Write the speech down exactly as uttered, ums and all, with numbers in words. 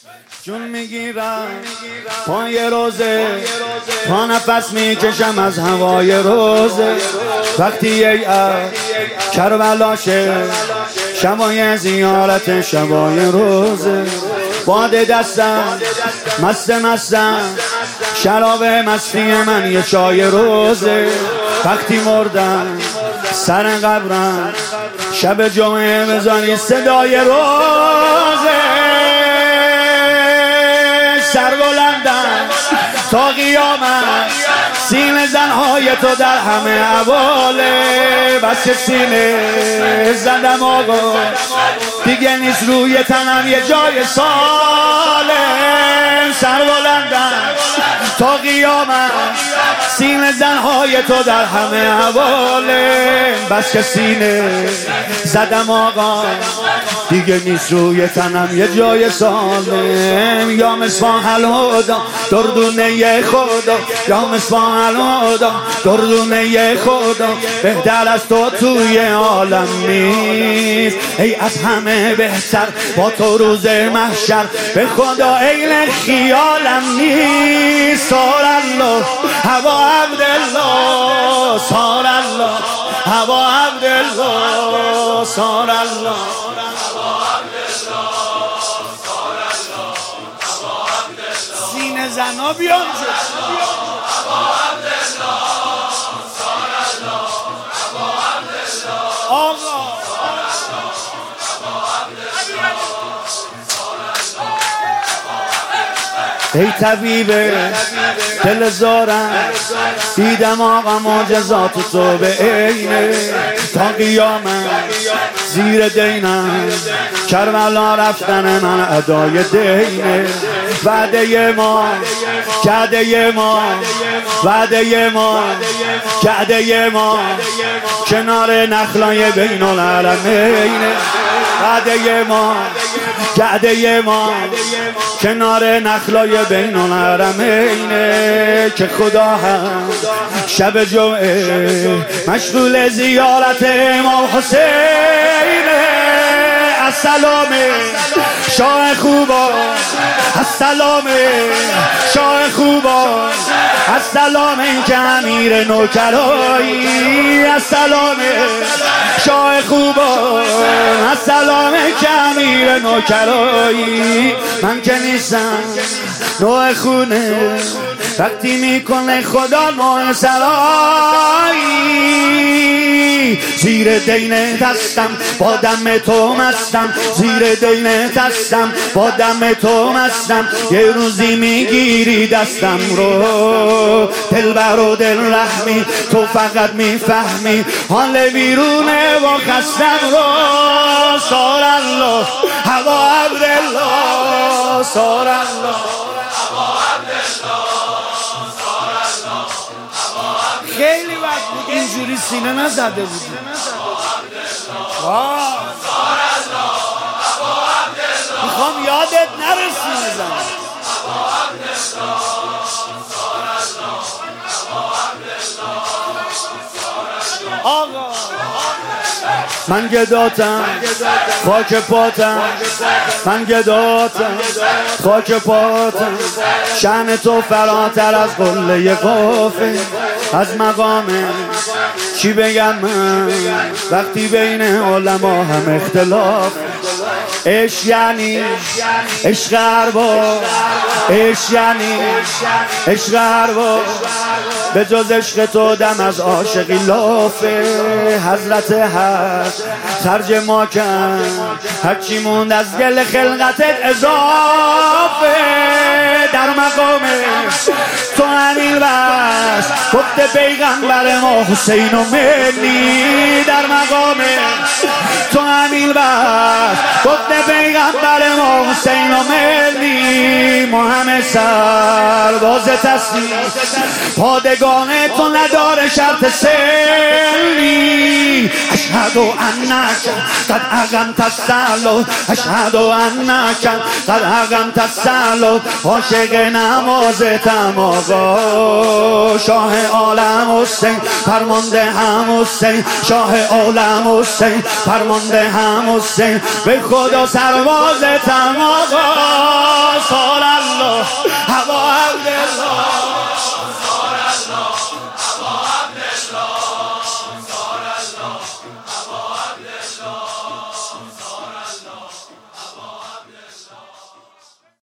جون میگیرم پای روزه، تا نفس میکشم از هوای روزه. وقتی ای کربلاشه، شبای زیارت شبای روزه. باد دستم مست مستم، شراب مستی من یه چای روزه. وقتی مردم سر قبرم، شب جمعه بزنی صدای روزه. سر بلندم تا قیامت، سینه زنهای تو در همه اواله. بس که سینه زدم آقا، دیگه نیست روی تنم یه جای سالم. سر بلندم تا قیامت، سینه زنهای تو در همه اواله. بس که سینه زدم آقا، دیگه نیست روی تنم یه جای سالم. یا مصباح الهدا دردونه خدا، یا مصباح الهدا دردونه خدا. بهتر از تو توی عالم نیست، ای از همه بهتر با تو روز محشر. به خدا عین خیالم نیست. سار الله هوا عبدالله، سار الله هوا عبدالله، سار الله. سینه زنا بیان آقا. ای طبیب دل زارم، دیدم آقا معجزات تو به عینه. تا قیامت زیر دینم، کربلا رفتن من ادای دینه. وعده ما کعده ما، وعده ما کعده ما، کنار نخلای بین العالمین. وعده ما کعده ما، کنار نخلای بین الحرمین. که خدا هم شب جمعه مشغول زیارت امام حسین. السلام شاه خوبا، السلام شاه خوبا، السلام این که امیر نوکرایی. السلام شاه خوبا، السلام که امیر نوکرایی. من که نیستم نوع خونه، وقتی میکنه خدا نوع سرایی. زیر دین دستم با دم تو مستم، زیر دین دستم با دم تو مستم. یه روزی میگیری دستم رو، دلبر و دل رحمی، تو فقط میفهمی حال بیرونه و خستم رو. سار الله هوا عبدالله، سار الله هوا عبدالله. خیلی وقت بود اینجوری سینه نزده بودیم. میخوام یادت نره سینه زنم. آقا من گداتم خاک پاتم، من گداتم خاک پاتم. شأن تو فراتر از قله قافه، از مقامه چی بگم من وقتی بین علما هم اختلاف. عشق یعنی عشق ارباب، عشق یعنی عشق ارباب. به جز عشق تو دم از عاشقی لافه. حضرت حق خرج ما کن، هرچی موند از گل خلقتت اضافه. در مقام تو همین بس گفت پیغمبر ما حسین و منی. در مقام تو همین بس گفت پیغمبر ما حسین و منی. ما همه سرباز تسلیم، پادگان تو نداره شرط سنی. اشهد انک قد اقمت الصلاة، اشهد انک قد اقمت الصلاة. عاشق نمازتم آقا، شاه عالم حسین فرمانده هم حسین، شاه عالم حسین فرمانده هم حسین. به خدا سربازتم آقا.